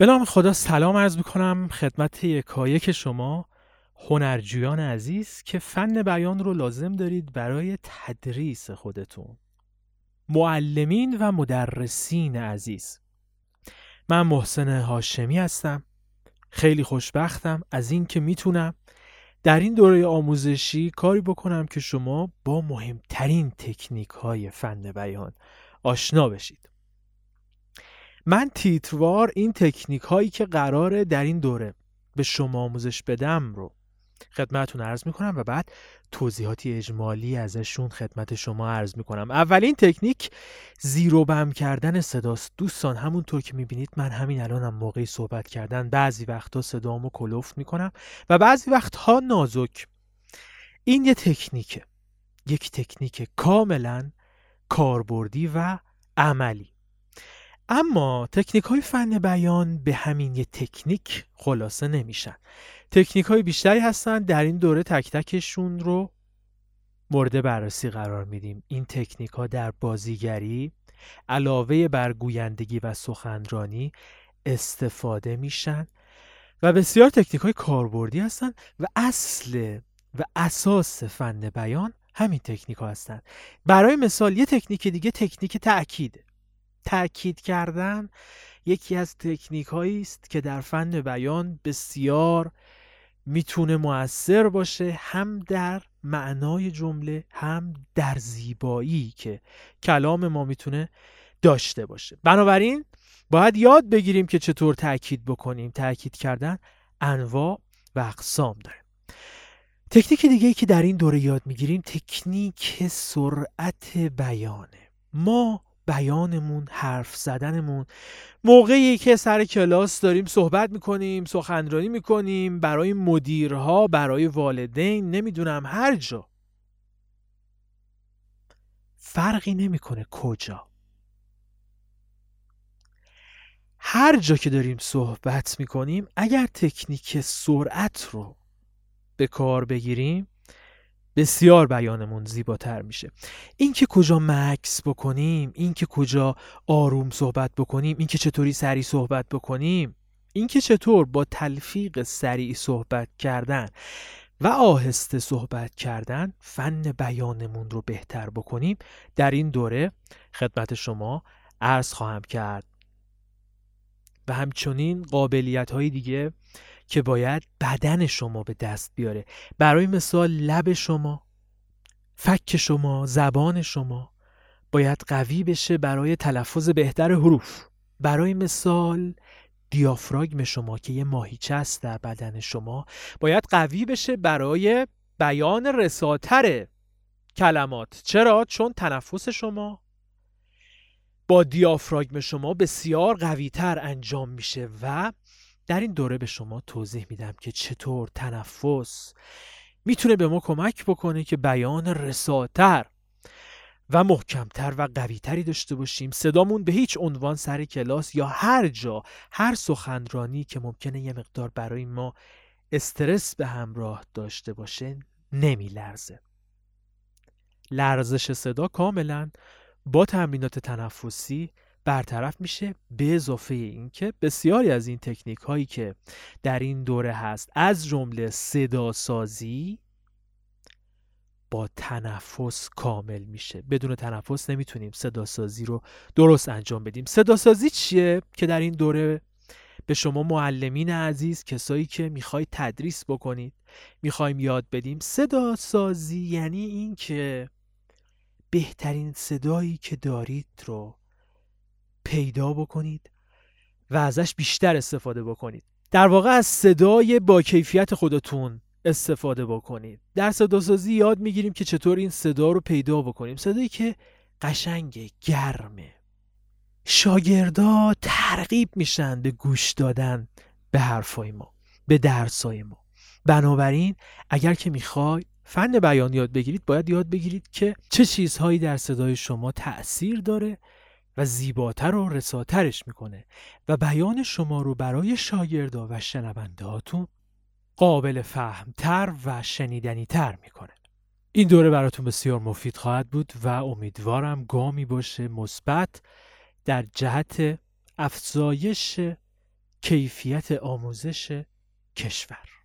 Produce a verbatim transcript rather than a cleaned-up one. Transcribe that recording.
به نام خدا سلام عرض میکنم خدمت یکایک شما هنرجویان عزیز که فن بیان رو لازم دارید برای تدریس خودتون. معلمین و مدرسین عزیز، من محسن هاشمی هستم. خیلی خوشبختم از این که میتونم در این دوره آموزشی کاری بکنم که شما با مهمترین تکنیک های فن بیان آشنا بشید. من تیتروار این تکنیک هایی که قراره در این دوره به شما آموزش بدم رو خدمتتون عرض میکنم و بعد توضیحاتی اجمالی ازشون خدمت شما عرض میکنم. اولین تکنیک زیر و بم کردن صداست. دوستان همونطور که میبینید من همین الانم موقع صحبت کردن بعضی وقتا صدامو کلفت میکنم و بعضی وقتها نازک. این یه تکنیکه، یک تکنیک کاملا کاربردی و عملی. اما تکنیک های فن بیان به همین یه تکنیک خلاصه نمیشن. تکنیک های بیشتری هستن، در این دوره تک تکشون رو مورد بررسی قرار میدیم. این تکنیک ها در بازیگری علاوه بر گویندگی و سخنرانی استفاده میشن و بسیار تکنیک های کاربردی هستن و اصل و اساس فن بیان همین تکنیک ها هستن. برای مثال یه تکنیک دیگه تکنیک تأکیده. تأکید کردن یکی از تکنیک هایی است که در فن بیان بسیار میتونه مؤثر باشه، هم در معنای جمله هم در زیبایی که کلام ما میتونه داشته باشه. بنابراین باید یاد بگیریم که چطور تأکید بکنیم. تأکید کردن انواع و اقسام داره. تکنیک دیگه‌ای که در این دوره یاد میگیریم تکنیک سرعت بیانه. ما بیانمون، حرف زدنمون موقعی که سر کلاس داریم صحبت میکنیم، سخنرانی میکنیم، برای مدیرها، برای والدین، نمیدونم هر جا، فرقی نمیکنه کجا، هر جا که داریم صحبت میکنیم اگر تکنیک سرعت رو به کار بگیریم بسیار بیانمون زیباتر میشه. این که کجا مکس بکنیم، این که کجا آروم صحبت بکنیم، این که چطوری سریع صحبت بکنیم، این که چطور با تلفیق سریع صحبت کردن و آهسته صحبت کردن فن بیانمون رو بهتر بکنیم، در این دوره خدمت شما عرض خواهم کرد. و همچنین قابلیت های دیگه که باید بدن شما به دست بیاره. برای مثال لب شما، فک شما، زبان شما باید قوی بشه برای تلفظ بهتر حروف. برای مثال دیافراگم شما که یه ماهیچه است در بدن شما باید قوی بشه برای بیان رساتر کلمات. چرا؟ چون تنفس شما با دیافراگم شما بسیار قوی‌تر انجام میشه و در این دوره به شما توضیح میدم که چطور تنفس میتونه به ما کمک بکنه که بیان رساتر و محکمتر و قویتری داشته باشیم. صدامون به هیچ عنوان سر کلاس یا هر جا، هر سخنرانی که ممکنه یه مقدار برای ما استرس به همراه داشته باشه نمیلرزه. لرزش صدا کاملا با تمرینات تنفسی برطرف میشه، به اضافه این که بسیاری از این تکنیک هایی که در این دوره هست از جمله صدا سازی با تنفس کامل میشه. بدون تنفس نمیتونیم صدا سازی رو درست انجام بدیم. صدا سازی چیه که در این دوره به شما معلمین عزیز، کسایی که میخواید تدریس بکنید، میخوایم یاد بدیم؟ صدا سازی یعنی این که بهترین صدایی که دارید رو پیدا بکنید و ازش بیشتر استفاده بکنید. در واقع از صدای با کیفیت خودتون استفاده بکنید. در صداسازی یاد میگیریم که چطور این صدا رو پیدا بکنیم. صدایی که قشنگه، گرمه. شاگردا ترغیب میشن به گوش دادن به حرفای ما، به درسای ما. بنابراین اگر که میخوای فن بیان یاد بگیرید باید یاد بگیرید که چه چیزهایی در صدای شما تأثیر داره و زیباتر و رساترش میکنه و بیان شما رو برای شاگردا و شنونده هاتون قابل فهمتر و شنیدنی تر میکنه. این دوره براتون بسیار مفید خواهد بود و امیدوارم گامی باشه مثبت در جهت افزایش کیفیت آموزش کشور.